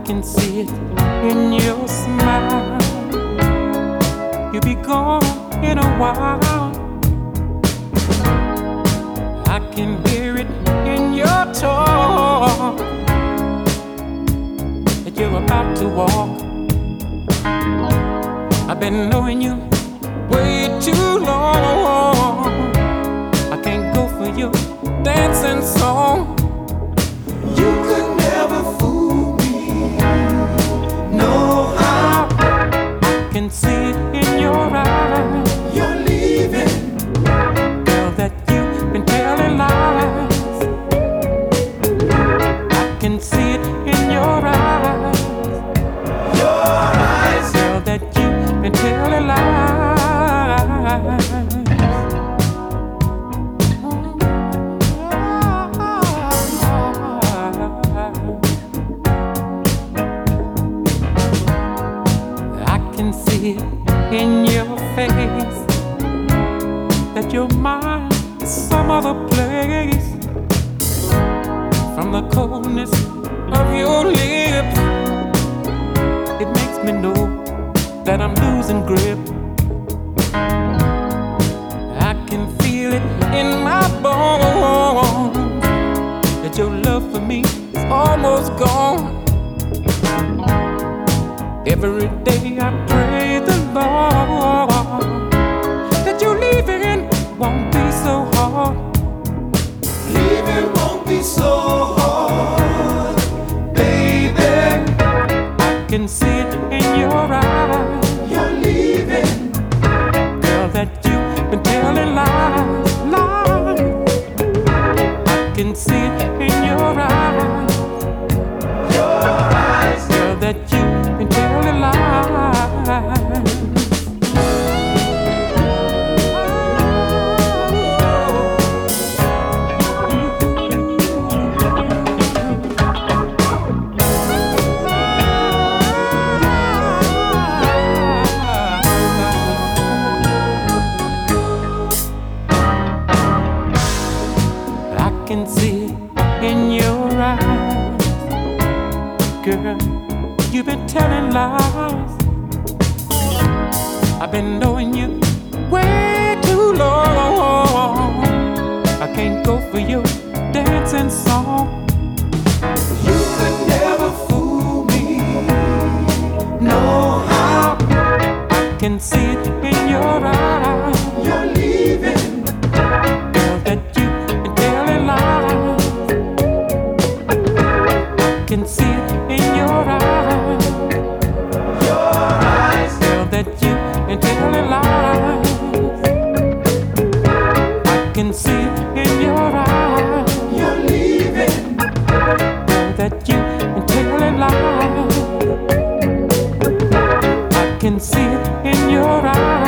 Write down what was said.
can see it in your smile. You'll be gone in a while. I can hear it in your talk that you're about to walk. I've been knowing you way too long. I can't go for your dancing song. You could never fool me. No how. I can see it in your eyes. You're leaving. Girl, that you've been telling lies. I can see it in your eyes. Your eyes. Girl, that you've been telling lies. I can see it in your face that your mind is some other place. From the coldness of your lips, it makes me know that I'm losing grip. I can feel it in my bones that your love for me is almost gone. Every day I pray the Lord that you leaving won't be so hard. Leaving won't be so hard, baby. I can see it in your eyes. You're leaving. Girl, that you've been telling lies, lies. I can see it in your eyes. Your eyes. Girl, that you've been telling lies. I can see it in your eyes. Girl, you've been telling lies. I've been knowing you way too long. I can't go for your dancing song. You could never fool me. No how. I can see it in your eyes. You're leaving. Girl, that you've been telling lies. I can see it in your eyes. Your eyes. Girl, that you've been telling lies. I can see it in your eyes. You're leaving. Girl, that you've been telling lies. I can see it in your eyes.